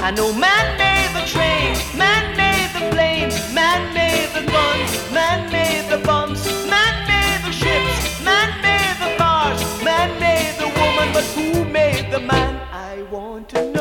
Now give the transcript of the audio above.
I know man made the train, man made the plane, man made the guns, man made the bombs, man made the ships, man made the cars, man made the woman, but who made the man? I want to know.